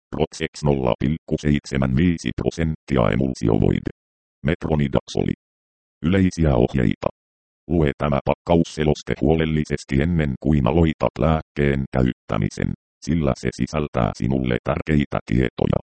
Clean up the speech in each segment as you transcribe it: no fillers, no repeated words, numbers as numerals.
Roxex 0,75% emulsiovoide. Metronidazoli. Yleisiä ohjeita. Lue tämä pakkausseloste huolellisesti ennen kuin aloitat lääkkeen käyttämisen, sillä se sisältää sinulle tärkeitä tietoja.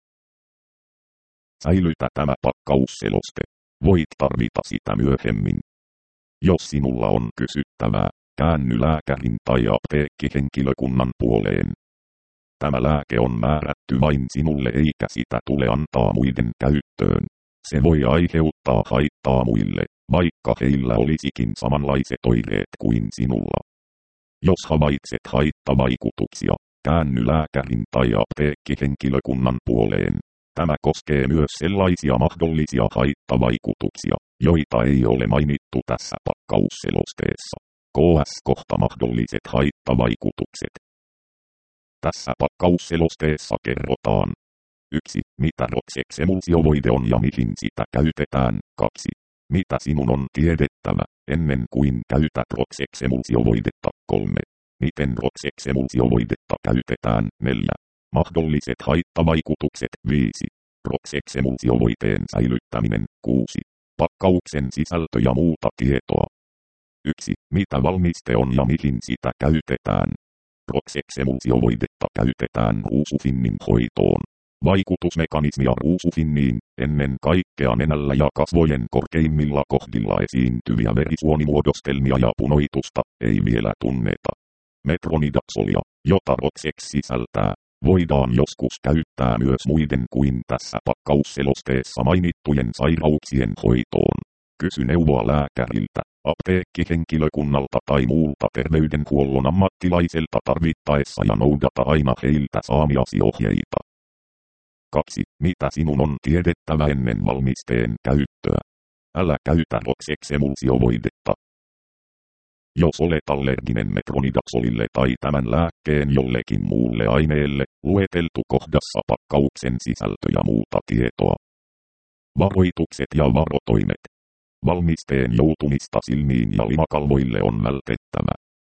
Säilytä tämä pakkausseloste. Voit tarvita sitä myöhemmin. Jos sinulla on kysyttävää, käänny lääkärin tai apteekkihenkilökunnan puoleen. Tämä lääke on määrätty vain sinulle eikä sitä tule antaa muiden käyttöön. Se voi aiheuttaa haittaa muille, vaikka heillä olisikin samanlaiset oireet kuin sinulla. Jos havaitset haittavaikutuksia, käänny lääkärin tai apteekkihenkilökunnan puoleen. Tämä koskee myös sellaisia mahdollisia haittavaikutuksia, joita ei ole mainittu tässä pakkausselosteessa. KS-kohta mahdolliset haittavaikutukset. Tässä pakkausselosteessa kerrotaan 1. Mitä Roxex-emulsiovoide on ja mihin sitä käytetään. 2. Mitä sinun on tiedettävä, ennen kuin käytät Roxex-emulsiovoidetta. 3. Miten Roxex-emulsiovoidetta käytetään. 4. Mahdolliset haittavaikutukset. 5. Roxex-emulsiovoiteen säilyttäminen. 6. Pakkauksen sisältö ja muuta tietoa. 1. Mitä valmiste on ja mihin sitä käytetään. Roxex-emulsiovoidetta käytetään ruusufinnin hoitoon. Vaikutusmekanismia ruusufinniin, ennen kaikkea nenällä ja kasvojen korkeimmilla kohdilla esiintyviä verisuonimuodostelmia ja punoitusta, ei vielä tunneta. Metronidazzolia, jota Roxex sisältää, voidaan joskus käyttää myös muiden kuin tässä pakkausselosteessa mainittujen sairauksien hoitoon. Kysy neuvoa lääkäriltä, apteekkihenkilökunnalta tai muulta terveydenhuollon ammattilaiselta tarvittaessa ja noudata aina heiltä saamiasi ohjeita. 2. Mitä sinun on tiedettävä ennen valmisteen käyttöä? Älä käytä Roxex-emulsiovoidetta. Jos olet allerginen metronidazolille tai tämän lääkkeen jollekin muulle aineelle, lueteltu kohdassa pakkauksen sisältö ja muuta tietoa. Varoitukset ja varotoimet. Valmisteen joutumista silmiin ja limakalvoille on vältettävä.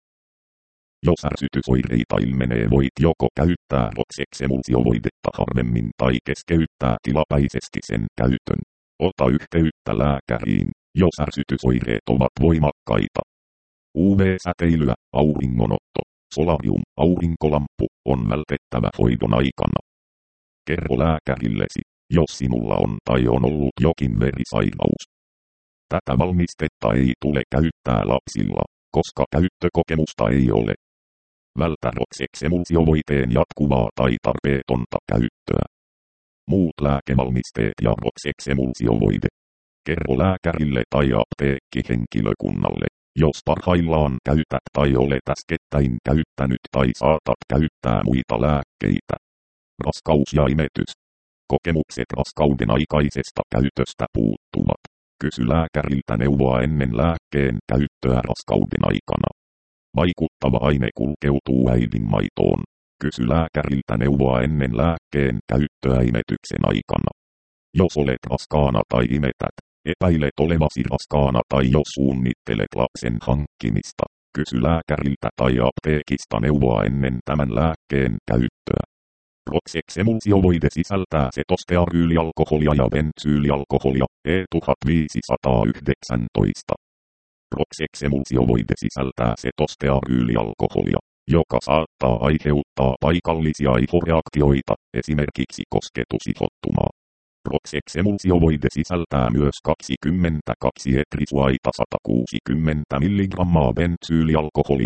Jos ärsytysoireita ilmenee, voit joko käyttää Roxex-emulsiovoidetta harvemmin tai keskeyttää tilapäisesti sen käytön. Ota yhteyttä lääkäriin, jos ärsytysoireet ovat voimakkaita. UV-säteilyä, auringonotto, solarium, aurinkolamppu on vältettävä hoidon aikana. Kerro lääkärillesi, jos sinulla on tai on ollut jokin verisairaus. Tätä valmistetta ei tule käyttää lapsilla, koska käyttökokemusta ei ole. Vältä Roxex-emulsiovoiteen jatkuvaa tai tarpeetonta käyttöä. Muut lääkevalmisteet ja Roxex-emulsiovoide. Kerro lääkärille tai apteekkihenkilökunnalle, jos parhaillaan käytät tai olet äskettäin käyttänyt tai saatat käyttää muita lääkkeitä. Raskaus ja imetys. Kokemukset raskauden aikaisesta käytöstä puuttuvat. Kysy lääkäriltä neuvoa ennen lääkkeen käyttöä raskauden aikana. Vaikuttava aine kulkeutuu äidinmaitoon. Kysy lääkäriltä neuvoa ennen lääkkeen käyttöä imetyksen aikana. Jos olet raskaana tai imetät, epäilet olevasi raskaana tai jos suunnittelet lapsen hankkimista, kysy lääkäriltä tai apteekista neuvoa ennen tämän lääkkeen käyttöä. Roxex-emulsiovoide sisältää setostearyylialkoholia ja bensyylialkoholia, E1519. Roxex-emulsiovoide sisältää setostearyylialkoholia, joka saattaa aiheuttaa paikallisia ihoreaktioita, esimerkiksi kosketusihottumaa. Roxex-emulsiovoide sisältää myös 22 etrisuaita 160 mg bensyylialkoholia,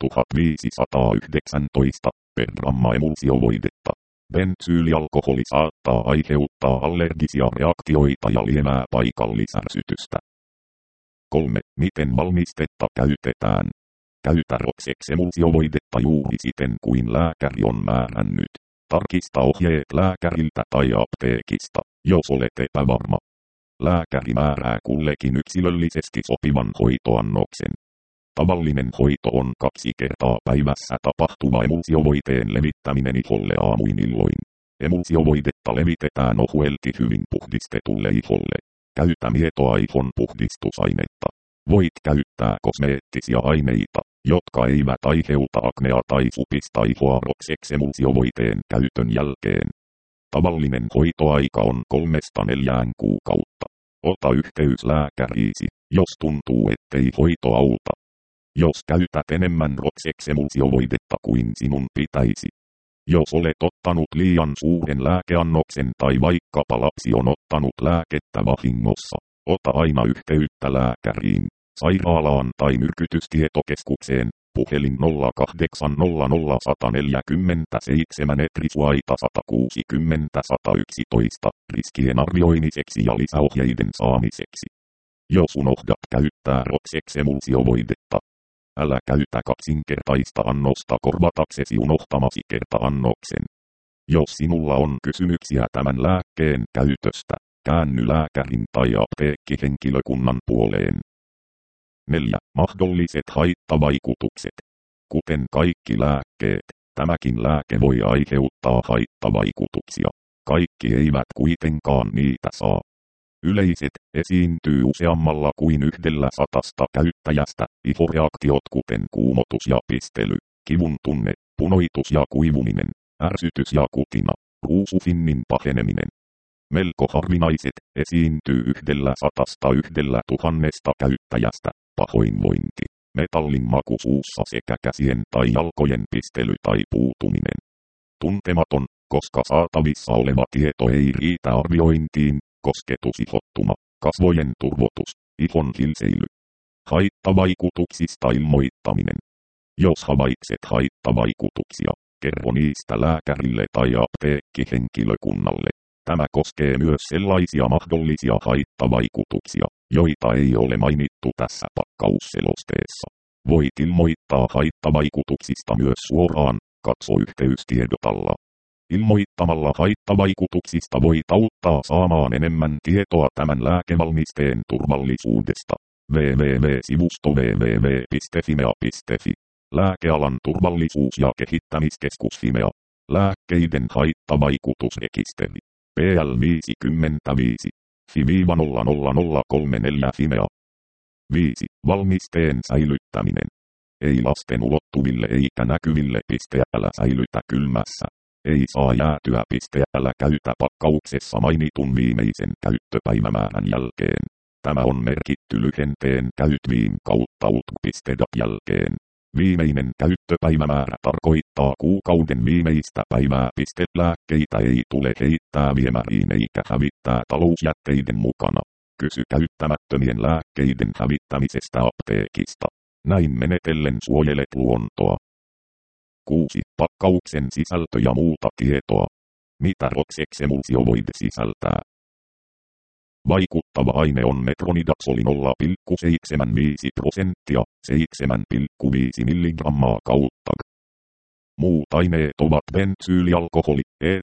E1519 per gramma emulsiovoidetta. Bensyylialkoholi saattaa aiheuttaa allergisia reaktioita ja lievää paikallisärsytystä. 3. Miten valmistetta käytetään? Käytä Roxex-emulsiovoidetta juuri siten kuin lääkäri on määrännyt. Tarkista ohjeet lääkäriltä tai apteekista, jos olet epävarma. Lääkäri määrää kullekin yksilöllisesti sopivan hoitoannoksen. Tavallinen hoito on 2 kertaa päivässä tapahtuva emulsiovoiteen levittäminen iholle aamuin illoin. Emulsiovoidetta levitetään ohuelti hyvin puhdistetulle iholle. Käytä mietoa ihon puhdistusainetta. Voit käyttää kosmeettisia aineita, jotka eivät aiheuta aknea tai supista ihoa Roxex-emulsiovoiteen käytön jälkeen. Tavallinen hoitoaika on 3–4 kuukautta. Ota yhteys lääkäriisi, jos tuntuu ettei hoito auta. Jos käytät enemmän Roxexemulsiovoidetta kuin sinun pitäisi. Jos olet ottanut liian suuren lääkeannoksen tai vaikkapa lapsi on ottanut lääkettä vahingossa, ota aina yhteyttä lääkäriin, sairaalaan tai myrkytystietokeskukseen, puhelin 0800 147 Etrisuaita 160 111, riskien arvioimiseksi ja lisäohjeiden saamiseksi. Jos unohdat käyttää Roxexemulsiovoidetta, älä käytä kaksinkertaista annosta korvataksesi unohtamasi kerta-annoksen. Jos sinulla on kysymyksiä tämän lääkkeen käytöstä, käänny lääkärin tai apteekkihenkilökunnan puoleen. 4. Mahdolliset haittavaikutukset. Kuten kaikki lääkkeet, tämäkin lääke voi aiheuttaa haittavaikutuksia. Kaikki eivät kuitenkaan niitä saa. Yleiset esiintyy useammalla kuin 100 käyttäjästä, ihoreaktiot kuten kuumotus ja pistely, kivun tunne, punoitus ja kuivuminen, ärsytys ja kutina, ruusufinnin paheneminen. Melko harvinaiset esiintyy 100–1 000 käyttäjästä, pahoinvointi, metallin maku suussa sekä käsien tai jalkojen pistely tai puutuminen. Tuntematon, koska saatavissa oleva tieto ei riitä arviointiin, kosketusihottuma, kasvojen turvotus, ihon hilseily. Haittavaikutuksista ilmoittaminen. Jos havaitset haittavaikutuksia, kerro niistä lääkärille tai apteekkihenkilökunnalle. Tämä koskee myös sellaisia mahdollisia haittavaikutuksia, joita ei ole mainittu tässä pakkausselosteessa. Voit ilmoittaa haittavaikutuksista myös suoraan, katso yhteystiedotalla. Ilmoittamalla haittavaikutuksista voit auttaa saamaan enemmän tietoa tämän lääkevalmisteen turvallisuudesta. www.sivusto www.fimea.fi. Lääkealan turvallisuus- ja kehittämiskeskus Fimea. Lääkkeiden haittavaikutusrekisteri. PL 55. FI-00034 Fimea. 5. Valmisteen säilyttäminen. Ei lasten ulottuville eikä näkyville pisteellä säilytä kylmässä. Ei saa jäätyä pisteellä käytä pakkauksessa mainitun viimeisen käyttöpäivämäärän jälkeen. Tämä on merkitty lyhenteen käytviin kautta ut.dat jälkeen. Viimeinen käyttöpäivämäärä tarkoittaa kuukauden viimeistä päivää. Lääkkeitä ei tule heittää viemäriin eikä hävittää talousjätteiden mukana. Kysy käyttämättömien lääkkeiden hävittämisestä apteekista. Näin menetellen suojelet luontoa. 6. Pakkauksen sisältö ja muuta tietoa. Mitä Roxexemulsiovoide sisältää? Vaikuttava aine on metronidazoli 0,75%, 7,5 mg kautta. Muut aineet ovat bensyylialkoholi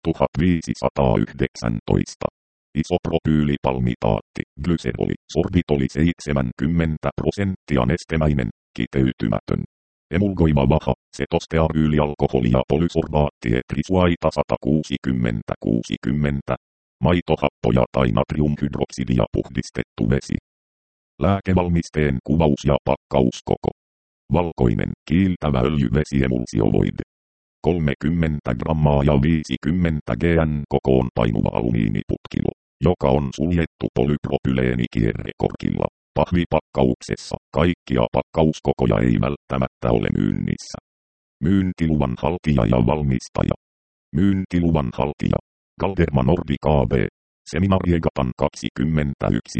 E1519, isopropyylipalmitaatti, glyseroli, sorbitoli 70%, nestemäinen, kiteytymätön. Emulgoiva vaha, setostearyylialkoholi ja polysorbaatti etrisuaita 160–60, maitohappoja tai natriumhydroksidia puhdistettu vesi. Lääkevalmisteen kuvaus ja pakkauskoko. Valkoinen kiiltävä öljyvesiemulsiovoide. 30 grammaa ja 50 gn kokoon painuva alumiiniputkilo, joka on suljettu polypropyleenikierrekorkilla. Pahvipakkauksessa kaikkia pakkauskokoja ei välttämättä ole myynnissä. Myyntiluvan haltija ja valmistaja. Myyntiluvan haltija. Galderma Nordic AB. Seminariegatan 21.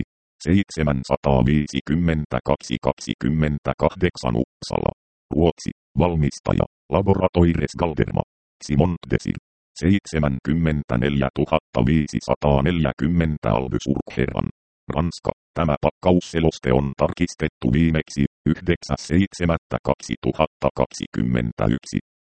752–28 Uppsala. Ruotsi. Valmistaja. Laboratoires Galderma. Simon Desir. 74540 Albusurkheran. Ranska. Tämä pakkausseloste on tarkistettu viimeksi 9.7.2021.